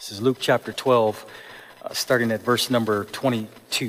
This is Luke chapter 12, starting at verse number 22.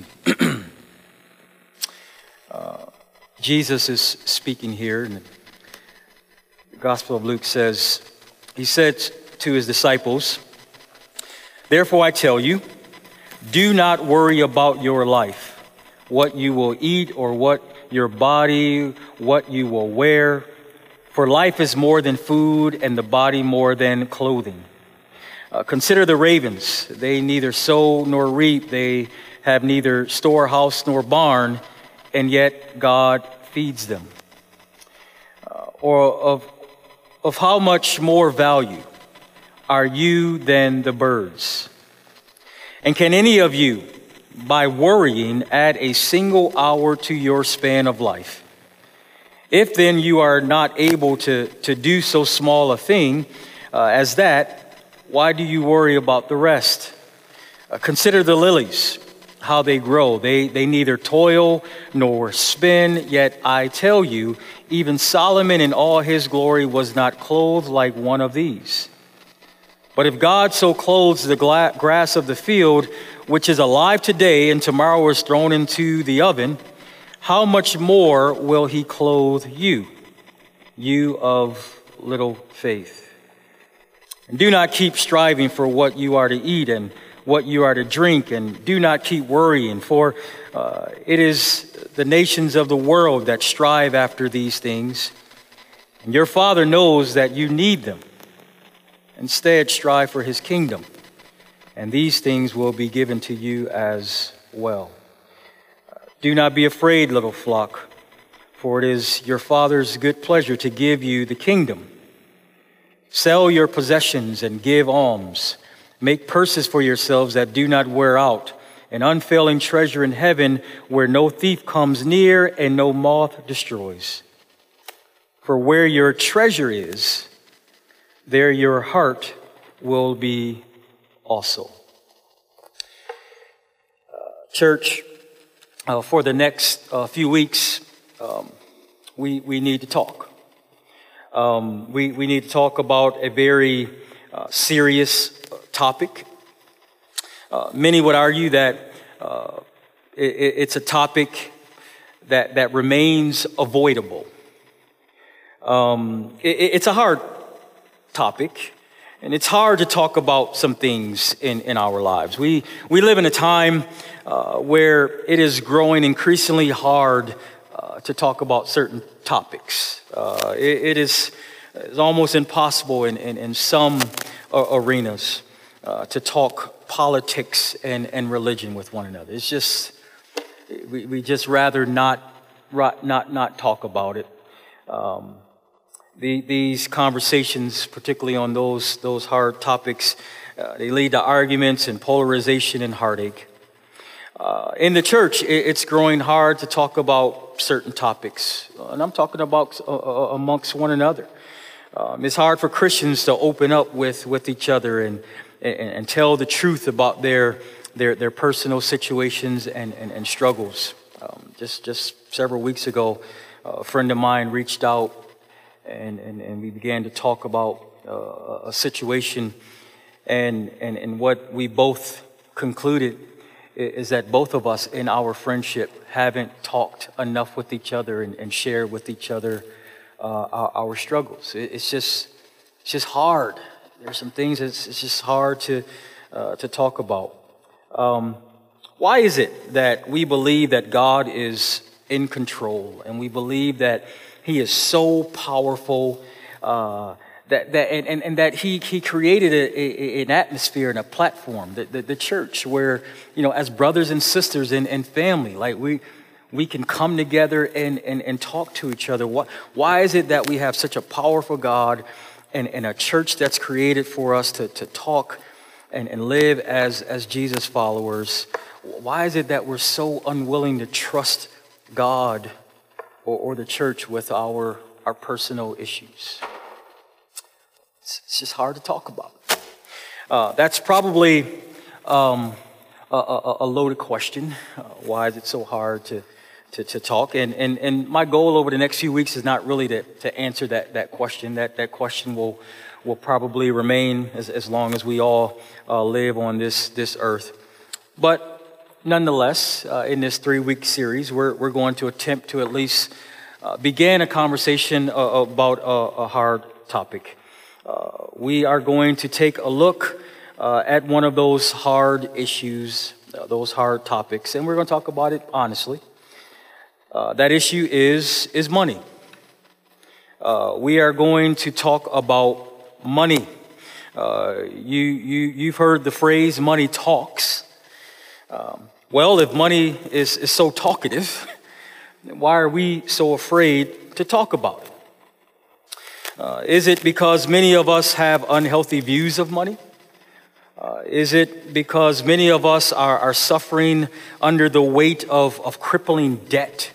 Jesus is speaking here, and the Gospel of Luke says, he said to his disciples, "Therefore I tell you, do not worry about your life, what you will eat or what your body, what you will wear. For life is more than food and the body more than clothing. Consider the ravens. They neither sow nor reap. They have neither storehouse nor barn, and yet God feeds them. Or of how much more value are you than the birds? And can any of you, by worrying, add a single hour to your span of life? If then you are not able to do so small a thing as that, why do you worry about the rest? Consider the lilies, how they grow. They neither toil nor spin, yet I tell you, even Solomon in all his glory was not clothed like one of these. But if God so clothes the grass of the field, which is alive today and tomorrow is thrown into the oven, how much more will he clothe you, you of little faith? And do not keep striving for what you are to eat and what you are to drink, and do not keep worrying, for it is the nations of the world that strive after these things, and your Father knows that you need them. Instead, strive for his kingdom, and these things will be given to you as well. Do not be afraid, little flock, for it is your Father's good pleasure to give you the kingdom. Sell your possessions and give alms. Make purses for yourselves that do not wear out, an unfailing treasure in heaven where no thief comes near and no moth destroys. For where your treasure is, there your heart will be also." Church, for the next few weeks, we need to talk. We need to talk about a very serious topic. Many would argue that it's a topic that remains avoidable. It's a hard topic, and it's hard to talk about some things in our lives. We live in a time where it is growing increasingly hard to talk about certain topics. It is almost impossible in some arenas to talk politics and religion with one another. It's just, we just rather not talk about it. These conversations, particularly on those hard topics, they lead to arguments and polarization and heartache. In the church, it's growing hard to talk about certain topics, and I'm talking about amongst one another. It's hard for Christians to open up with each other and tell the truth about their personal situations and struggles. Just several weeks ago, a friend of mine reached out, and we began to talk about a situation, and what we both concluded is that both of us in our friendship haven't talked enough with each other and shared with each other our struggles. It's just hard. There's some things it's just hard to talk about. Why is it that we believe that God is in control, and we believe that he is so powerful, that he created an atmosphere and a platform, the church, where, as brothers and sisters and family, like we can come together and talk to each other? Why is it that we have such a powerful God and a church that's created for us to talk and live as Jesus followers? Why is it that we're so unwilling to trust God or the church with our personal issues? It's just hard to talk about. That's probably a loaded question. Why is it so hard to talk? And my goal over the next few weeks is not really to answer that question. That question will will probably remain as long as we all live on this earth. But nonetheless, in this 3-week series, we're going to attempt to at least begin a conversation about a hard topic. We are going to take a look at one of those hard issues, those hard topics, and we're going to talk about it honestly. That issue is money. We are going to talk about money. You've heard the phrase "money talks." Well, if money is so talkative, why are we so afraid to talk about it? Is it because many of us have unhealthy views of money? Is it because many of us are suffering under the weight of crippling debt?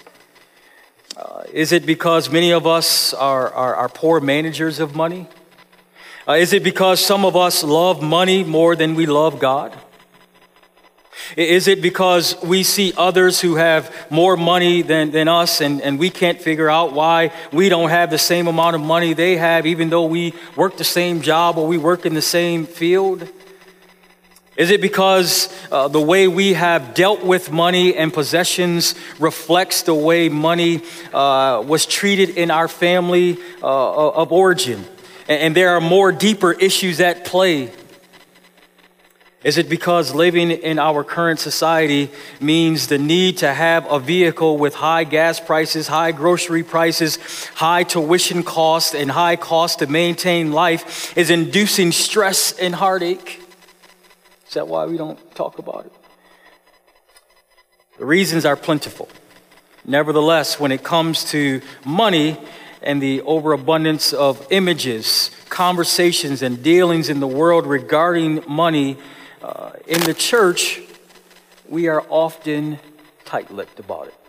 Is it because many of us are poor managers of money? Is it because some of us love money more than we love God? Is it because we see others who have more money than us and we can't figure out why we don't have the same amount of money they have, even though we work the same job or we work in the same field? Is it because the way we have dealt with money and possessions reflects the way money was treated in our family of origin? And there are more deeper issues at play. Is it because living in our current society means the need to have a vehicle with high gas prices, high grocery prices, high tuition costs, and high cost to maintain life is inducing stress and heartache? Is that why we don't talk about it? The reasons are plentiful. Nevertheless, when it comes to money and the overabundance of images, conversations, and dealings in the world regarding money, in the church, we are often tight-lipped about it.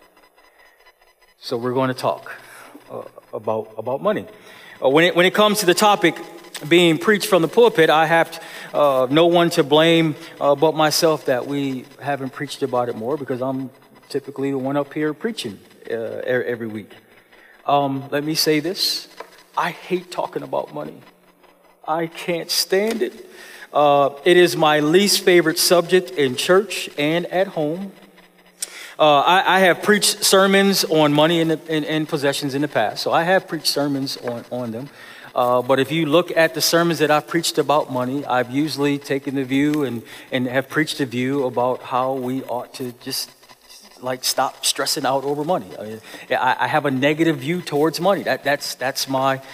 So we're going to talk about money. When it comes to the topic being preached from the pulpit, I have no one to blame but myself that we haven't preached about it more, because I'm typically the one up here preaching every week. Let me say this. I hate talking about money. I can't stand it. It is my least favorite subject in church and at home. I have preached sermons on money and possessions in the past, so I have preached sermons on them. But if you look at the sermons that I've preached about money, I've usually taken the view and have preached a view about how we ought to just stop stressing out over money. I have a negative view towards money. That's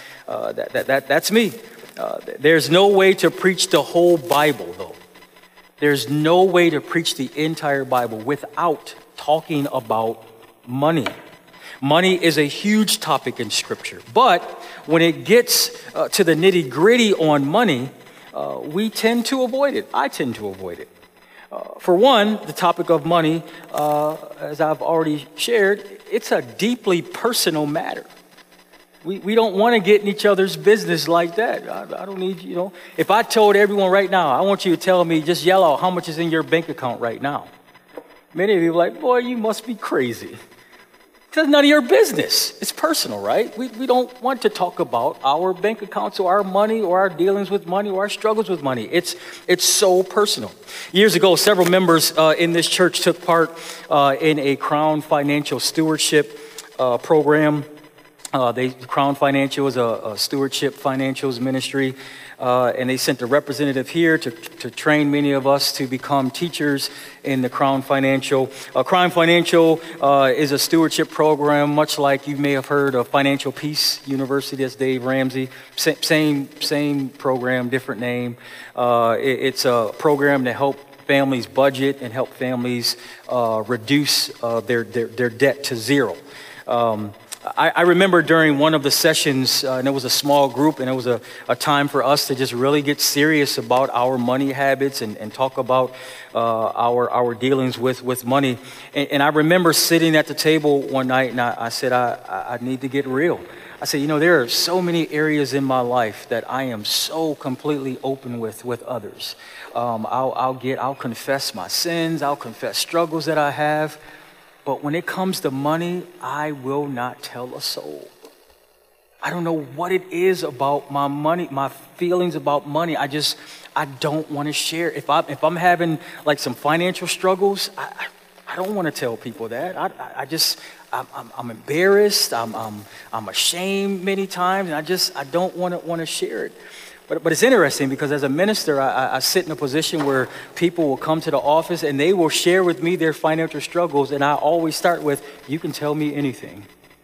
me. There's no way to preach the whole Bible, though. There's no way to preach the entire Bible without talking about money. Money is a huge topic in Scripture, but when it gets to the nitty-gritty on money, we tend to avoid it. I tend to avoid it. For one, the topic of money, as I've already shared, it's a deeply personal matter. We don't want to get in each other's business like that. I don't need, if I told everyone right now, I want you to tell me, just yell out how much is in your bank account right now. Many of you are like, boy, you must be crazy. It's none of your business. It's personal, right? We don't want to talk about our bank accounts or our money or our dealings with money or our struggles with money. It's so personal. Years ago, several members in this church took part in a Crown Financial Stewardship program. Crown Financial is a stewardship financials ministry, and they sent a representative here to train many of us to become teachers in the Crown Financial. Crown Financial is a stewardship program, much like you may have heard of Financial Peace University. That's Dave Ramsey. Same program, different name. It's a program to help families budget and help families reduce their debt to zero. I remember during one of the sessions, and it was a small group, and it was a time for us to just really get serious about our money habits and talk about our dealings with money. And I remember sitting at the table one night, and I said, I need to get real. I said, there are so many areas in my life that I am so completely open with others. I'll confess my sins, I'll confess struggles that I have. But when it comes to money, I will not tell a soul. I don't know what it is about my money, my feelings about money. I don't want to share. If I'm having like some financial struggles, I don't want to tell people that. I'm embarrassed. I'm ashamed many times, and I don't want to share it. But it's interesting because as a minister, I sit in a position where people will come to the office and they will share with me their financial struggles, and I always start with, "You can tell me anything."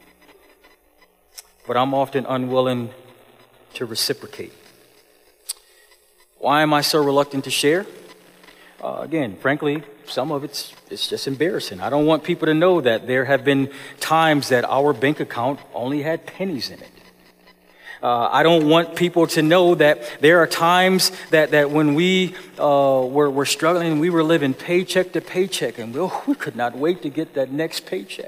But I'm often unwilling to reciprocate. Why am I so reluctant to share? Again, frankly, some of it's just embarrassing. I don't want people to know that there have been times that our bank account only had pennies in it. I don't want people to know that there are times that when we were struggling, we were living paycheck to paycheck, and we could not wait to get that next paycheck.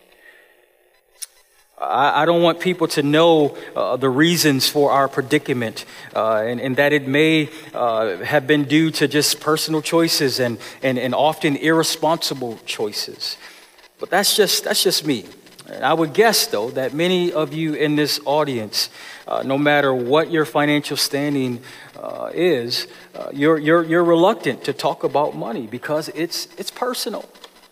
I don't want people to know the reasons for our predicament, and that it may have been due to just personal choices and often irresponsible choices. But that's just me. And I would guess, though, that many of you in this audience, no matter what your financial standing is, you're reluctant to talk about money because it's personal.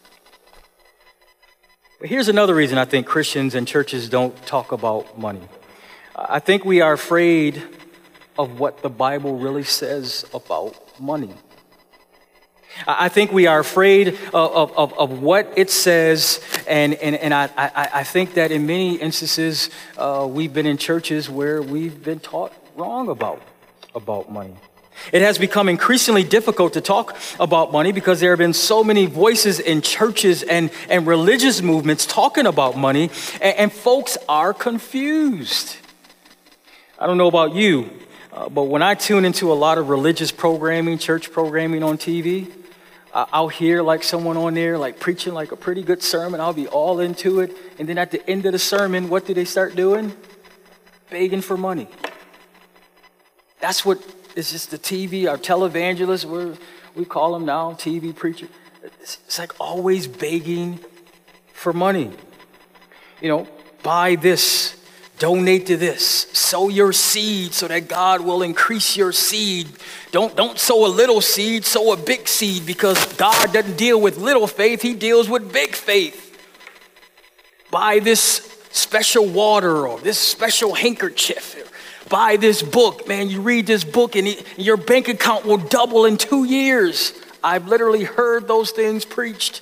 But here's another reason I think Christians and churches don't talk about money. I think we are afraid of what the Bible really says about money. I think we are afraid of what it says, and I think that in many instances we've been in churches where we've been taught wrong about money. It has become increasingly difficult to talk about money because there have been so many voices in churches and religious movements talking about money, and folks are confused. I don't know about you, but when I tune into a lot of religious programming, church programming on TV, I'll hear like someone on there like preaching like a pretty good sermon. I'll be all into it. And then at the end of the sermon, what do they start doing? Begging for money. That's what is just the TV, our televangelists, we call them now, TV preacher. It's like always begging for money. You know, buy this, donate to this, sow your seed so that God will increase your seed. Don't sow a little seed, sow a big seed, because God doesn't deal with little faith, he deals with big faith. Buy this special water or this special handkerchief. Buy this book, man, you read this book and your bank account will double in 2 years. I've literally heard those things preached.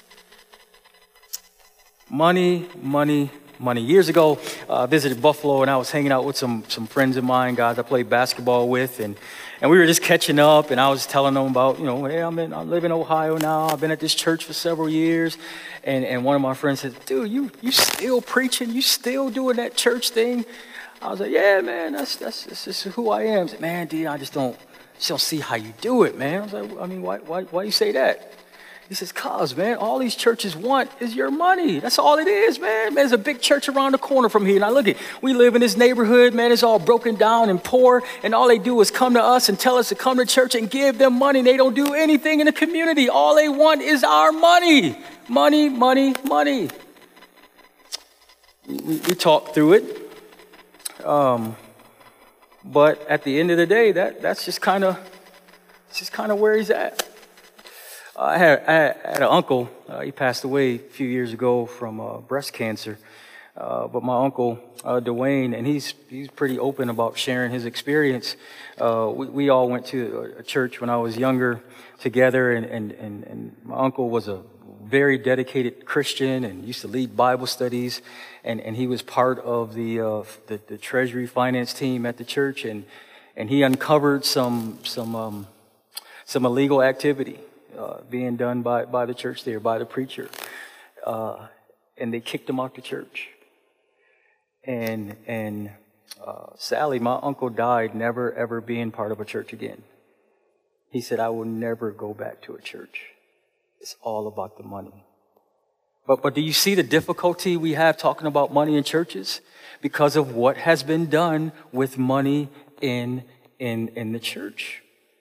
Money, money, money. Years ago, I visited Buffalo and I was hanging out with some friends of mine, guys I played basketball with, and we were just catching up, and I was telling them about, you know, hey, I live in Ohio now. I've been at this church for several years. And one of my friends said, dude, you still preaching? You still doing that church thing? I was like, yeah, man, that's just who I am. I said, man, D, I just don't see how you do it, man. I was like, I mean, why you say that? He says, cause, man, all these churches want is your money. That's all it is, man. There's a big church around the corner from here. Now look at, we live in this neighborhood, man. It's all broken down and poor, and all they do is come to us and tell us to come to church and give them money. They don't do anything in the community. All they want is our money. Money, money, money. We talked through it. But at the end of the day, that's just kind of where he's at. I had an uncle. He passed away a few years ago from breast cancer. But my uncle Dwayne, and he's pretty open about sharing his experience. We all went to a church when I was younger together, and my uncle was a very dedicated Christian and used to lead Bible studies, and he was part of the treasury finance team at the church, and he uncovered some illegal activity being done by the church there, by the preacher, and they kicked him out the church. And Sally, my uncle, died never ever being part of a church again. He said, I will never go back to a church. It's all about the money. But do you see the difficulty we have talking about money in churches? Because of what has been done with money in the church.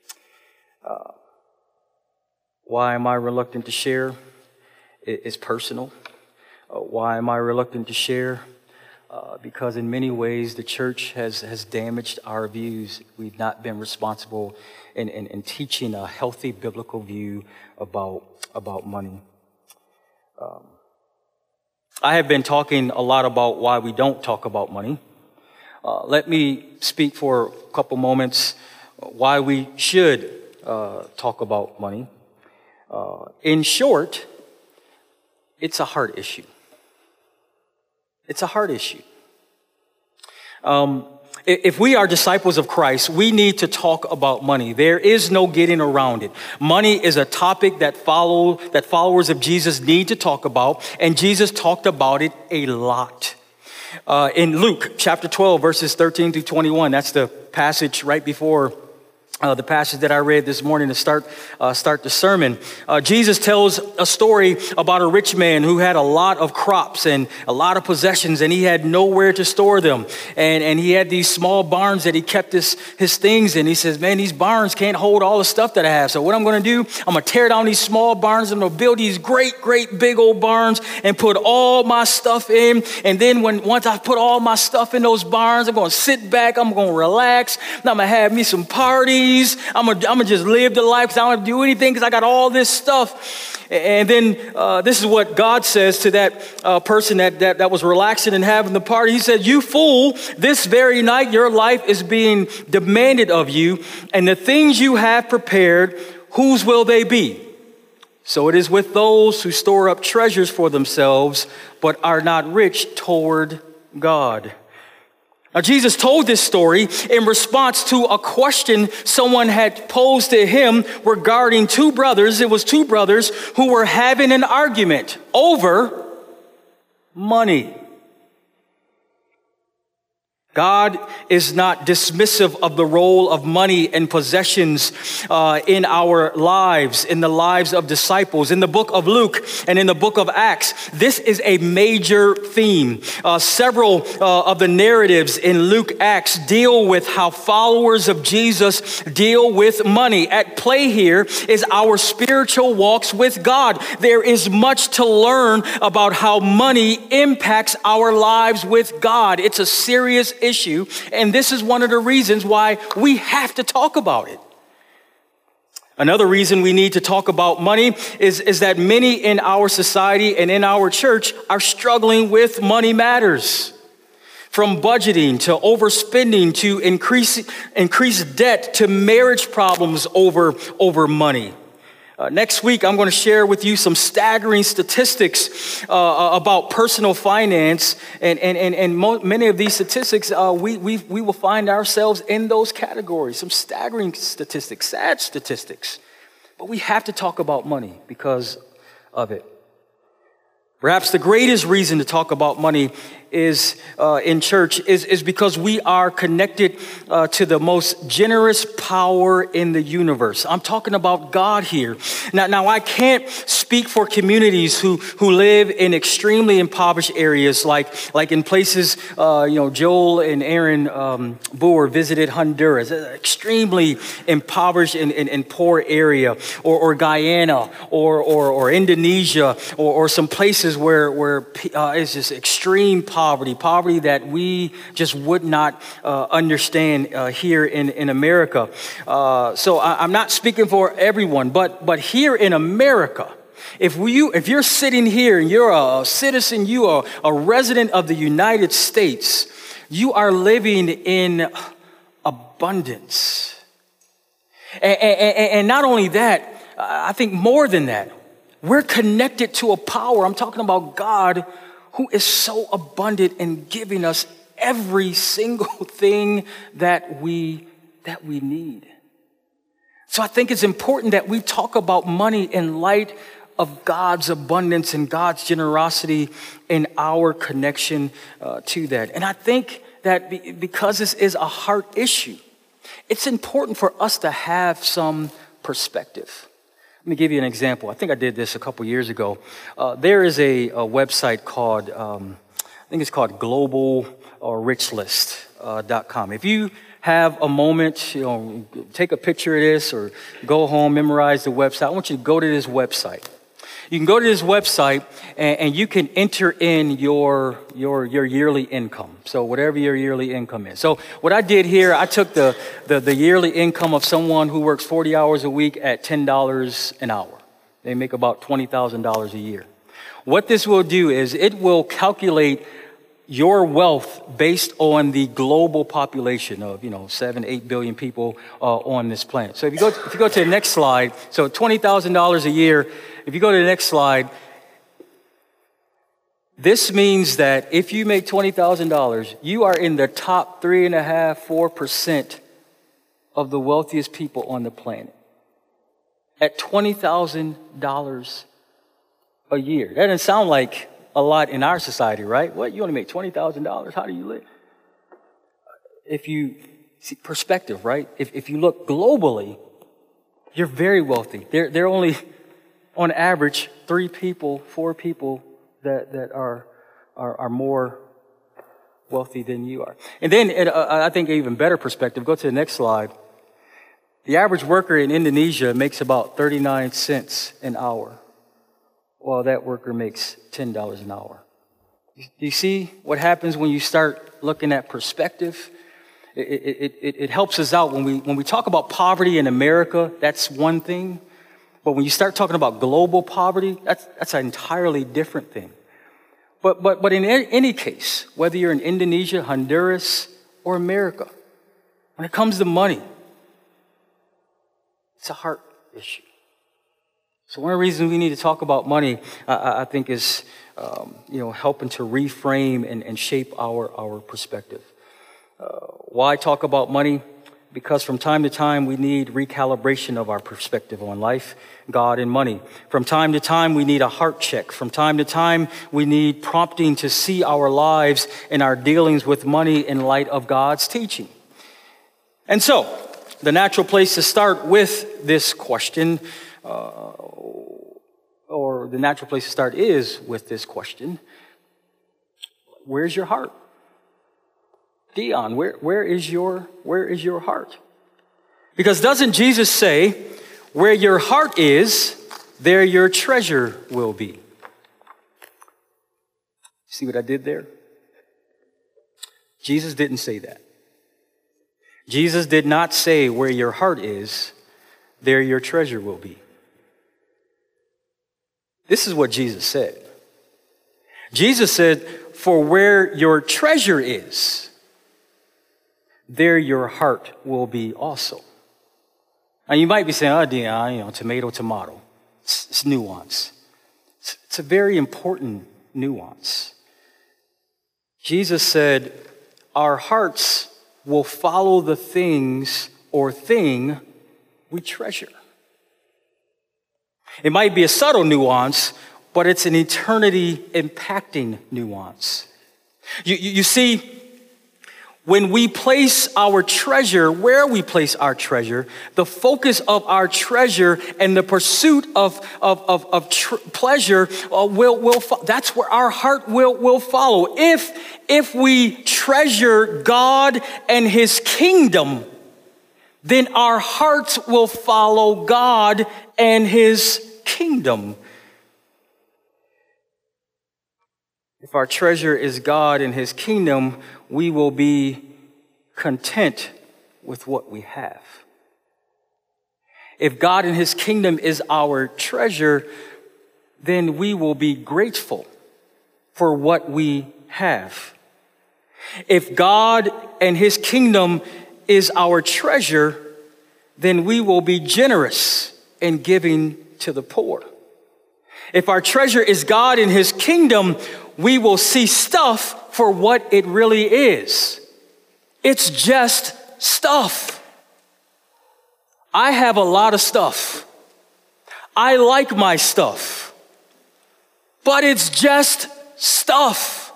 Why am I reluctant to share? It's personal. Why am I reluctant to share? because in many ways the church has damaged our views. We've not been responsible in teaching a healthy biblical view about money. I have been talking a lot about why we don't talk about money. Let me speak for a couple moments why we should talk about money. In short, it's a heart issue. It's a heart issue. If we are disciples of Christ, we need to talk about money. There is no getting around it. Money is a topic that followers of Jesus need to talk about, and Jesus talked about it a lot. In Luke chapter 12, verses 13 through 21, that's the passage right before the passage that I read this morning to start the sermon. Jesus tells a story about a rich man who had a lot of crops and a lot of possessions, and he had nowhere to store them. And he had these small barns that he kept his things in. He says, man, these barns can't hold all the stuff that I have. So what I'm going to do, I'm going to tear down these small barns. I'm going to build these great big old barns and put all my stuff in. And then once I put all my stuff in those barns, I'm going to sit back. I'm going to relax. And I'm going to have me some parties. I'm gonna just live the life because I don't have to do anything because I got all this stuff. And then this is what God says to that person that was relaxing and having the party. He said, you fool, this very night your life is being demanded of you, and the things you have prepared, whose will they be? So it is with those who store up treasures for themselves, but are not rich toward God. Now, Jesus told this story in response to a question someone had posed to him regarding two brothers. It was two brothers who were having an argument over money. God is not dismissive of the role of money and possessions in our lives, in the lives of disciples. In the book of Luke and in the book of Acts, this is a major theme. Several of the narratives in Luke Acts deal with how followers of Jesus deal with money. At play here is our spiritual walks with God. There is much to learn about how money impacts our lives with God. It's a serious issue, and this is one of the reasons why we have to talk about it. Another reason we need to talk about money is that many in our society and in our church are struggling with money matters. From budgeting to overspending to increased debt to marriage problems over money. Next week, I'm going to share with you some staggering statistics about personal finance, and many of these statistics, we will find ourselves in those categories. Some staggering statistics, sad statistics, but we have to talk about money because of it. Perhaps the greatest reason to talk about money is in church is because we are connected to the most generous power in the universe. I'm talking about God here. Now I can't speak for communities who live in extremely impoverished areas, like in places, Joel and Aaron Boer visited Honduras, an extremely impoverished and poor area, or Guyana, or Indonesia, or some places where it's just extreme poverty that we just would not understand here in America. So I'm not speaking for everyone, but here in America, if you're sitting here and you're a citizen, you are a resident of the United States, you are living in abundance. And not only that, I think more than that, we're connected to a power. I'm talking about God, who is so abundant in giving us every single thing that we need. So I think it's important that we talk about money in light of God's abundance and God's generosity and our connection to that. And I think that because this is a heart issue, it's important for us to have some perspective. Let me give you an example. I think I did this a couple years ago. There is a website called, I think it's called globalrichlist.com. If you have a moment, take a picture of this or go home, memorize the website. I want you to go to this website. You can go to this website and you can enter in your yearly income. So whatever your yearly income is. So what I did here, I took the yearly income of someone who works 40 hours a week at $10 an hour. They make about $20,000 a year. What this will do is it will calculate your wealth based on the global population of, 7-8 billion people on this planet. So if you go to the next slide, so $20,000 a year, if you go to the next slide, this means that if you make $20,000, you are in the top 3.5–4% of the wealthiest people on the planet. At $20,000 a year. That doesn't sound like a lot in our society, right? What, you only make $20,000? How do you live? If you see perspective, right? If you look globally, you're very wealthy. There are only, on average, 4 people that are more wealthy than you are. And then, I think an even better perspective, go to the next slide. The average worker in Indonesia makes about 39 cents an hour, while that worker makes $10 an hour. Do you see what happens when you start looking at perspective? It helps us out when we talk about poverty in America. That's one thing, but when you start talking about global poverty, that's an entirely different thing. But in any case, whether you're in Indonesia, Honduras, or America, when it comes to money, it's a heart issue. So one of the reasons we need to talk about money, I think, is helping to reframe and shape our perspective. Why talk about money? Because from time to time we need recalibration of our perspective on life, God, and money. From time to time we need a heart check. From time to time we need prompting to see our lives and our dealings with money in light of God's teaching. And so, the natural place to start with this question, or the natural place to start is with this question: where's your heart? Dion, where is your heart? Because doesn't Jesus say, where your heart is, there your treasure will be? See what I did there? Jesus didn't say that. Jesus did not say, where your heart is, there your treasure will be. This is what Jesus said. Jesus said, for where your treasure is, there your heart will be also. Now you might be saying, oh, Dion, tomato. It's nuance. It's a very important nuance. Jesus said, our hearts will follow the things or thing we treasure. It might be a subtle nuance, but it's an eternity impacting nuance. You see, when we place our treasure, where we place our treasure, the focus of our treasure and the pursuit of pleasure that's where our heart will follow. If we treasure God and His kingdom, then our hearts will follow God and His kingdom. If our treasure is God and His kingdom, we will be content with what we have. If God and His kingdom is our treasure, then we will be grateful for what we have. If God and His kingdom is our treasure, then we will be generous in giving to the poor. If our treasure is God and His kingdom, we will see stuff for what it really is. It's just stuff. I have a lot of stuff. I like my stuff. But it's just stuff.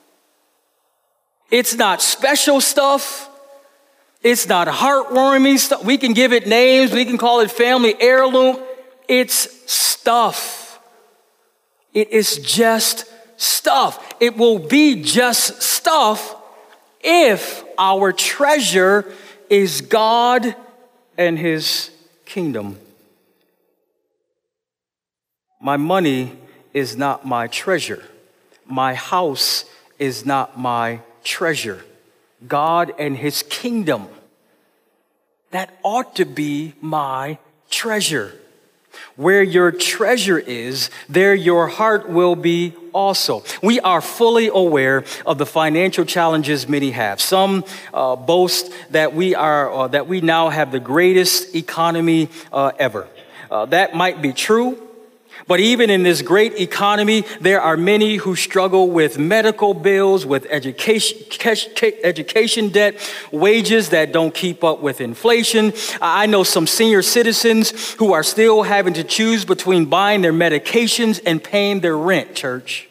It's not special stuff. It's not heartwarming stuff. We can give it names. We can call it family heirloom. It's stuff. It is just stuff. It will be just stuff if our treasure is God and His kingdom. My money is not my treasure. My house is not my treasure. God and his kingdom, that ought to be my treasure. Where your treasure is, there your heart will be also. We are fully aware of the financial challenges many have. Some boast that we now have the greatest economy ever. That might be true. But even in this great economy, there are many who struggle with medical bills, with education debt, wages that don't keep up with inflation. I know some senior citizens who are still having to choose between buying their medications and paying their rent, church.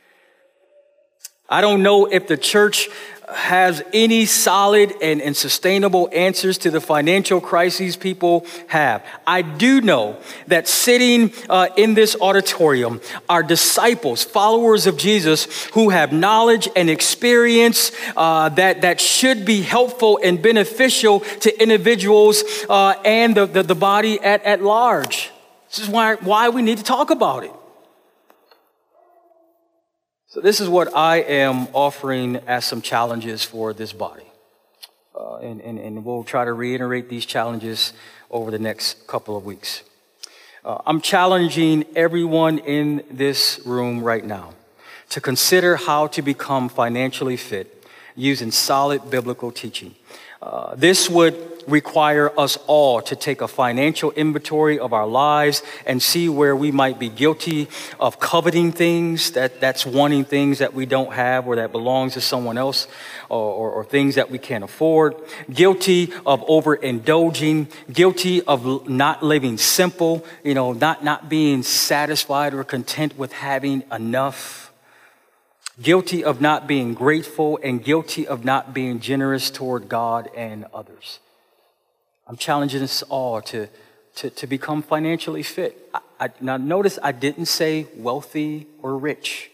I don't know if the church has any solid and sustainable answers to the financial crises people have. I do know that sitting in this auditorium are disciples, followers of Jesus, who have knowledge and experience that should be helpful and beneficial to individuals and the body at large. This is why we need to talk about it. So this is what I am offering as some challenges for this body. And we'll try to reiterate these challenges over the next couple of weeks. I'm challenging everyone in this room right now to consider how to become financially fit using solid biblical teaching. This would require us all to take a financial inventory of our lives and see where we might be guilty of coveting things, that's wanting things that we don't have or that belongs to someone else, or things that we can't afford, guilty of overindulging, guilty of not living simple, not being satisfied or content with having enough. Guilty of not being grateful, and guilty of not being generous toward God and others. I'm challenging us all to become financially fit. Now notice I didn't say wealthy or rich,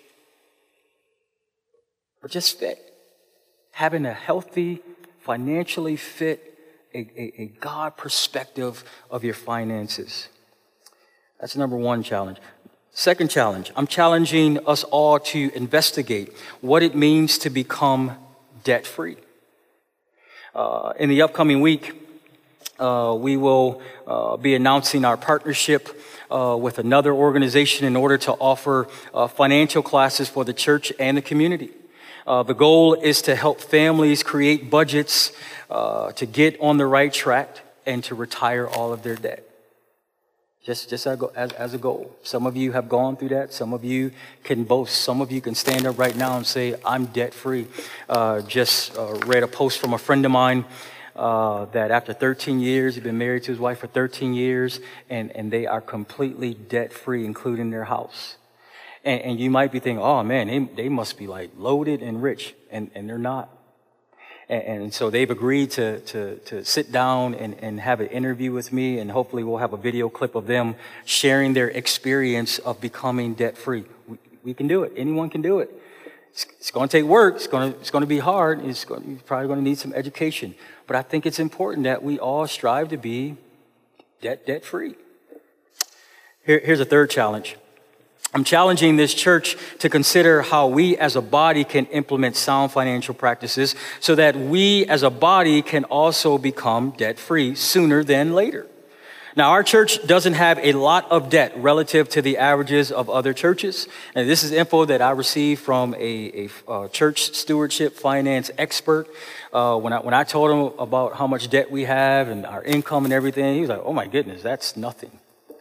but just fit. Having a healthy, financially fit, a God perspective of your finances. That's number one challenge. Second challenge, I'm challenging us all to investigate what it means to become debt-free. In the upcoming week, we will be announcing our partnership with another organization in order to offer financial classes for the church and the community. The goal is to help families create budgets to get on the right track and to retire all of their debt. Just as a goal. Some of you have gone through that. Some of you can boast. Some of you can stand up right now and say, I'm debt-free. Just read a post from a friend of mine that after 13 years, he's been married to his wife for 13 years, and they are completely debt-free, including their house. And you might be thinking, oh man, they must be like loaded and rich, and they're not. And so they've agreed to sit down and have an interview with me, and hopefully we'll have a video clip of them sharing their experience of becoming debt-free. We can do it. Anyone can do it. It's going to take work. It's going to be hard. You're probably going to need some education. But I think it's important that we all strive to be debt-free. Here's a third challenge. I'm challenging this church to consider how we as a body can implement sound financial practices so that we as a body can also become debt-free sooner than later. Now, our church doesn't have a lot of debt relative to the averages of other churches. And this is info that I received from a church stewardship finance expert. When I told him about how much debt we have and our income and everything, he was like, oh my goodness, that's nothing.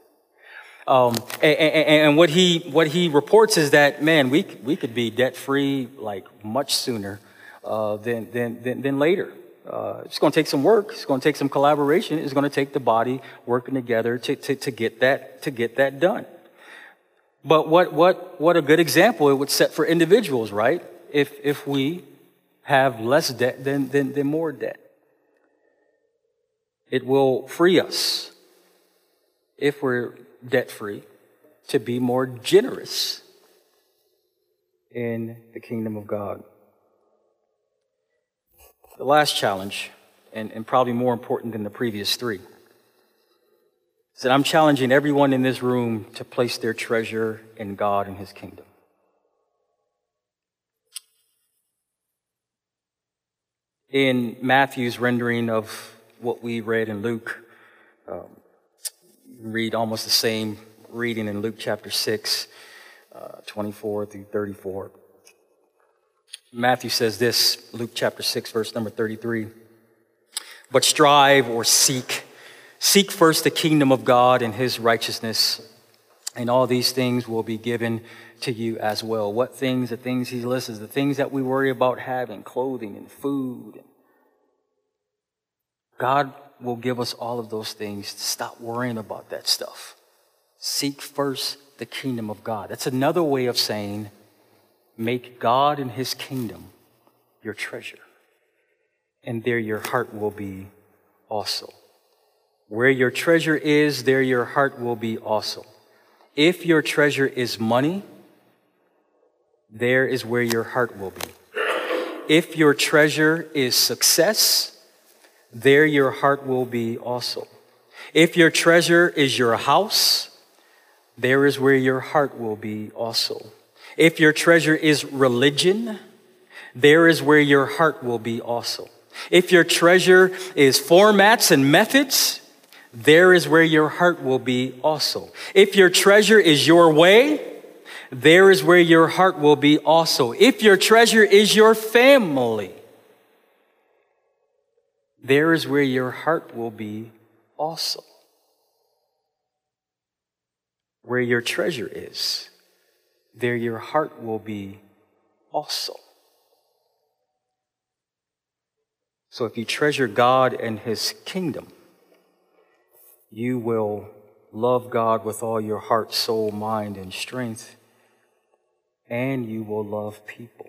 And what he reports is that, man, we could be debt-free like much sooner than later. It's going to take some work. It's going to take some collaboration. It's going to take the body working together to get that done. But what a good example it would set for individuals, right? If we have less debt than more debt, it will free us, if we're debt-free, to be more generous in the kingdom of God. The last challenge, and probably more important than the previous three, So I'm challenging everyone in this room to place their treasure in God and his kingdom. In Matthew's rendering of what we read in Luke, read almost the same reading in Luke chapter 6, 24 through 34. Matthew says this, Luke chapter 6, verse number 33. But strive or seek first the kingdom of God and his righteousness, and all these things will be given to you as well. What things? The things he lists, the things that we worry about having, clothing and food. God will give us all of those things. Stop worrying about that stuff. Seek first the kingdom of God. That's another way of saying, make God and his kingdom your treasure. And there your heart will be also. Where your treasure is, there your heart will be also. If your treasure is money, there is where your heart will be. If your treasure is success, there your heart will be also. If your treasure is your house, there is where your heart will be also. If your treasure is religion, there is where your heart will be also. If your treasure is formats and methods, there is where your heart will be also. If your treasure is your way, there is where your heart will be also. If your treasure is your family, there is where your heart will be also. Where your treasure is, there your heart will be also. So if you treasure God and his kingdom, you will love God with all your heart, soul, mind, and strength, and you will love people.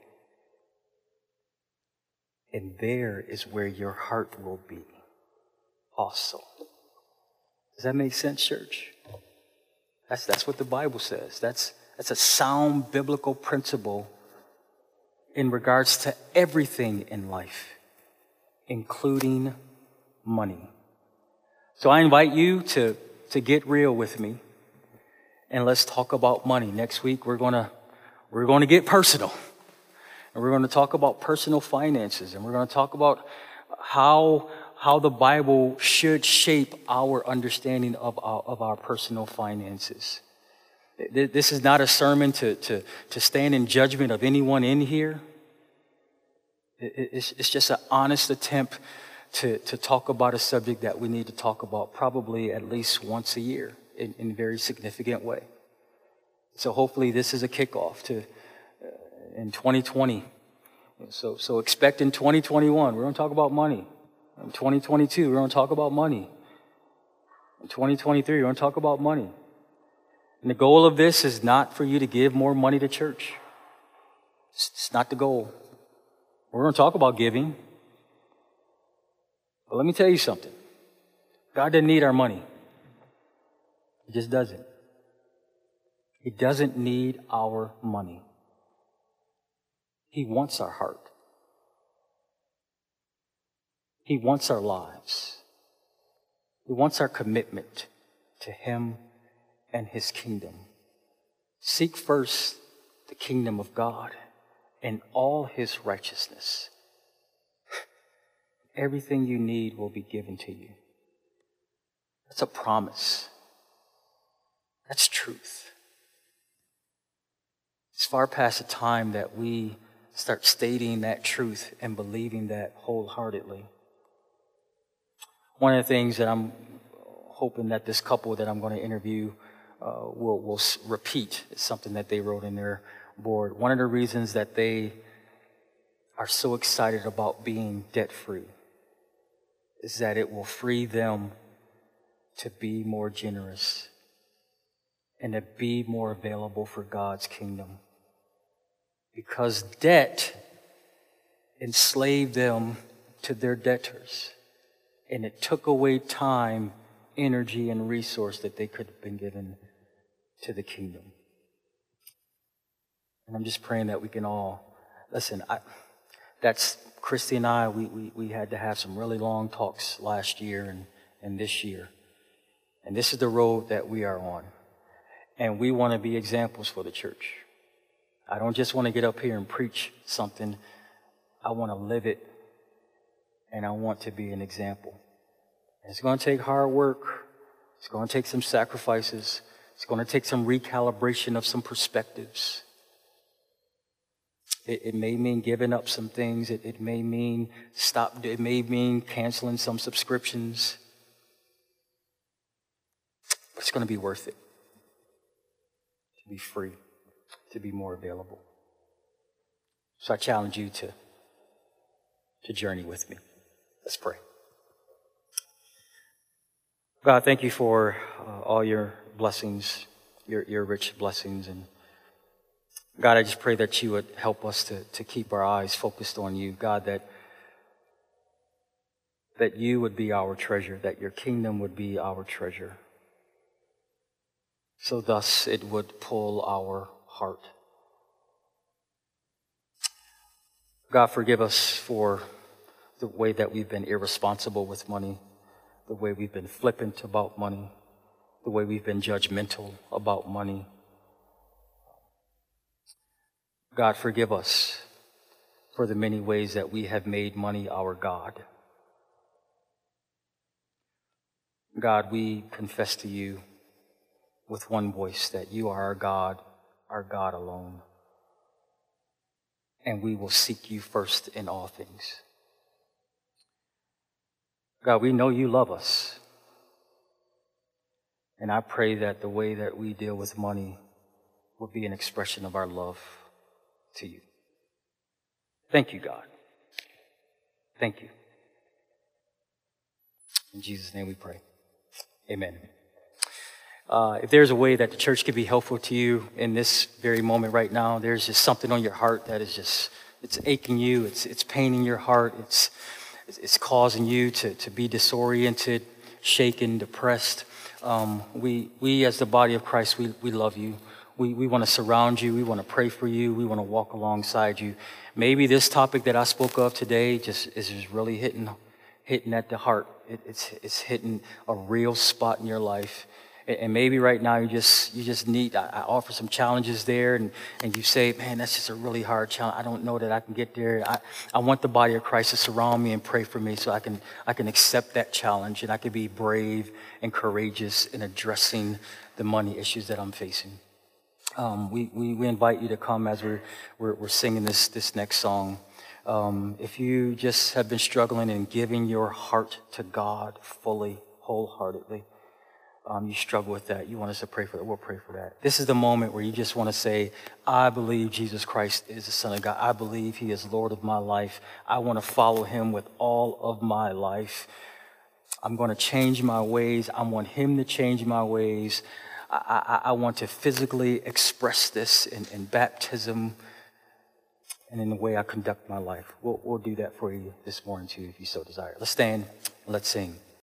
And there is where your heart will be also. Does that make sense, church? That's what the Bible says. That's a sound biblical principle in regards to everything in life, including money. So I invite you to get real with me, and let's talk about money. Next week we're going to get personal. And we're going to talk about personal finances, and we're going to talk about how the Bible should shape our understanding of our personal finances. This is not a sermon to stand in judgment of anyone in here. It's just an honest attempt to talk about a subject that we need to talk about probably at least once a year in a very significant way. So hopefully this is a kickoff to in 2020. So expect in 2021, we're going to talk about money. In 2022, we're going to talk about money. In 2023, we're going to talk about money. And the goal of this is not for you to give more money to church. It's not the goal. We're going to talk about giving. But let me tell you something. God doesn't need our money. He just doesn't. He doesn't need our money. He wants our heart. He wants our lives. He wants our commitment to him and his kingdom. Seek first the kingdom of God and all his righteousness. Everything you need will be given to you. That's a promise. That's truth. It's far past the time that we start stating that truth and believing that wholeheartedly. One of the things that I'm hoping that this couple that I'm going to interview will repeat is something that they wrote in their board. One of the reasons that they are so excited about being debt-free is that it will free them to be more generous and to be more available for God's kingdom. Because debt enslaved them to their debtors, and it took away time, energy, and resource that they could have been given to the kingdom. And I'm just praying that we can all, listen, that's Christy and I, we had to have some really long talks last year and this year. And this is the road that we are on. And we want to be examples for the church. I don't just want to get up here and preach something. I want to live it, and I want to be an example. And it's going to take hard work. It's going to take some sacrifices. It's going to take some recalibration of some perspectives. It may mean giving up some things. It may mean It may mean canceling some subscriptions. But it's going to be worth it to be free, to be more available. So I challenge you to journey with me. Let's pray. God, thank you for all your blessings, your rich blessings. And God, I just pray that you would help us to keep our eyes focused on you. God, that you would be our treasure, that your kingdom would be our treasure. So thus it would pull our heart. God, forgive us for the way that we've been irresponsible with money, the way we've been flippant about money, the way we've been judgmental about money. God, forgive us for the many ways that we have made money our God. God, we confess to you with one voice that you are our God alone. And we will seek you first in all things. God, we know you love us. And I pray that the way that we deal with money will be an expression of our love to you. Thank you, God. Thank you. In Jesus' name we pray. Amen. If there's a way that the church can be helpful to you in this very moment right now, there's just something on your heart that is just, it's aching you, it's paining your heart, it's causing you to be disoriented, shaken, depressed. We as the body of Christ, we love you. We want to surround you. We want to pray for you. We want to walk alongside you. Maybe this topic that I spoke of today is just really hitting at the heart. It's hitting a real spot in your life. And maybe right now you just need, I offer some challenges there, and you say, man, that's just a really hard challenge. I don't know that I can get there. I want the body of Christ to surround me and pray for me so I can accept that challenge, and I can be brave and courageous in addressing the money issues that I'm facing. We invite you to come as we're singing this next song. If you just have been struggling in giving your heart to God fully, wholeheartedly, you struggle with that, you want us to pray for that, we'll pray for that. This is the moment where you just want to say, I believe Jesus Christ is the Son of God. I believe he is Lord of my life. I want to follow him with all of my life. I'm going to change my ways. I want him to change my ways. I want to physically express this in baptism and in the way I conduct my life. We'll do that for you this morning too, if you so desire. Let's stand and let's sing.